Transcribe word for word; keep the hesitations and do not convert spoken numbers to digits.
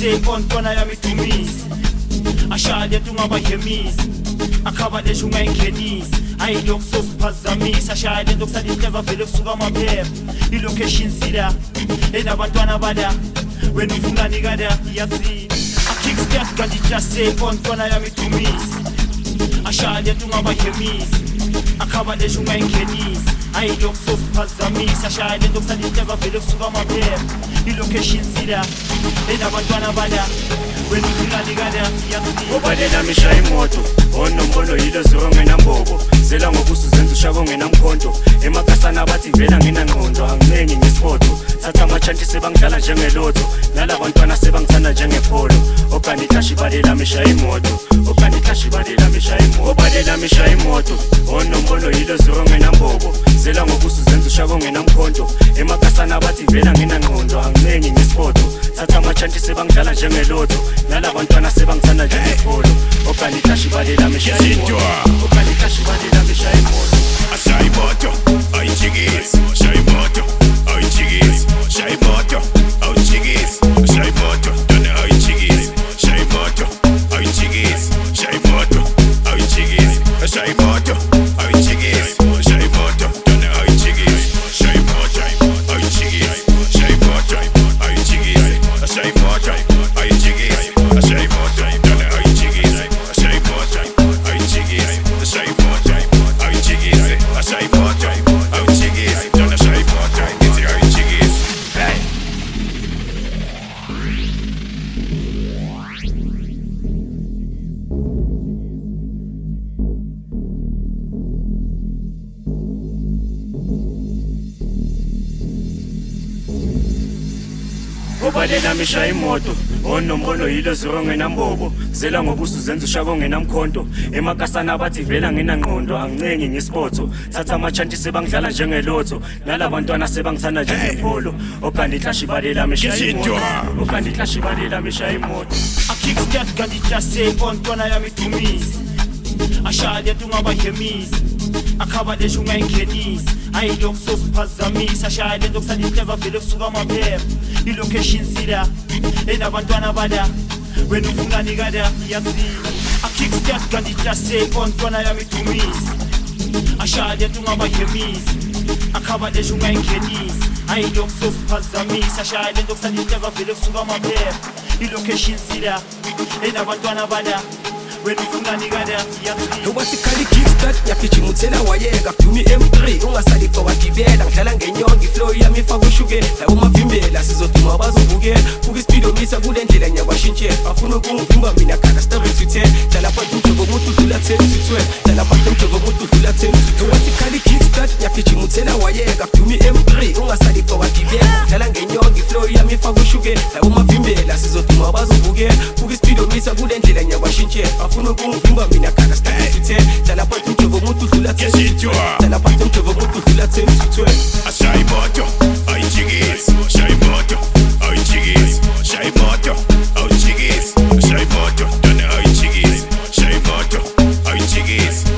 say on kona yami dumisi ashaya tungaba yemisi akhaba lesho ungayingenisi ayilokhu sosiphazamisa ashaya lento kusali clever vele kusuka amaphepha ilocation sila enabantwana bada wena ufungani kada yazi a kickstart kanti just say on kona yami dumisi ashaya tungaba yemisi akhaba lesho ungayingenisi ayilokhu sosiphazamisa ashaya lento kusali clever vele kusuka amaphepha ilocation sila enabantwana bada wena ufungani kada yazi obalela misha imoto onombono yilo zonke nambobo zela ngobusu zenza ushako ngenamkhonto emakasana bathi vela nginangqondo anginengi ngesipotho thatha amachanti sebangidlala njengelotho nalabantwana sebangithanda njengepolo okani klashi balela misha imoto okani klashi balela misha imoto obalela misha imoto onombono yilo zonke nambobo zela ngobusu zenza ushako ngenamkhonto emakasana bathi vela nginangqondo anginengi ngesipotho thatha amachanti sebangidlala njengelotho nalabantwana sebangithanda njengepolo okani klashi balela misha imoto okani klashi balela misha imoto ashaya imoto ayijikisi ashaya imoto ayijikisi ashaya imoto ayijikisi ashaya imoto dona ayijikisi ashaya imoto ayijikisi ashaya imoto ayijikisi ashaya imoto ayijikisi ashaya imoto dona ayijikisi ashaya imoto ayijikisi ashaya imoto ayijikisi ashaya imoto ayijikisi ashaya imoto dona ayijikisi ashaya imoto ayijikisi ashaya imoto ayijikisi ashaya imoto ayijikisi dona ashaya imoto ngithi ayijikisi hey obalela misha imoto onombono yilo zonke nambobo zela ngobusu zenza ushako ngenamkhonto emakasana bathi vela nginangqondo angincengi ngesipotho thatha amachanti sebangidlala njengelotho nalabantwana sebangithanda njengepolo okani klashi balela misha imoto okani klashi balela misha imoto a kickstart kanti just say on kona yami dumisi ashaya tungaba yemisi akhaba lesho ungayingenisi ayilokhu sosiphazamisa ashaya lento kusali clever vele kusuka amaphepha ilocation sila enabantwana bada wena ufungani kada yazi a kickstart kanti just say on kona yami dumisi ashaya tungaba yemisi akhaba lesho ungayingenisi ayilokhu sosiphazamisa ashaya lento kusali clever vele kusuka amaphepha ilocation sila enabantwana bada wena ufungani kada yazi Ubathi khali kickstart yakijimuthela wayeka dumi M three ungasali fawagibela ngidlala ngenyongi flow yami ifaka ushukela la umavimbela sizoduma bazobukela buka ispeed omisa kule ndlela nyabashintshela afuna ukungivimba mina khaka start to ten dlala phansi umjovo umuntu udlula ten to twelve dlala phansi umjovo umuntu udlula ten to twelve Ubathi khali kickstart yakijimuthela wayeka dumi M three ungasali fawagibela ngidlala ngenyongi flow yami ifaka ushukela la umavimbela sizoduma bazobukela buka ispeed omisa kule ndlela nyabashintshela afuna ukungivimba mina khaka start to ten dlala phansi umjovo umuntu udlula ten to twelve dlala phansi umjovo umuntu udlula ten to twelve ashaya imoto ayijikisi ashaya imoto ayijikisi ashaya imoto ayijikisi ashaya imoto dona ayijikisi ashaya imoto ayijikisi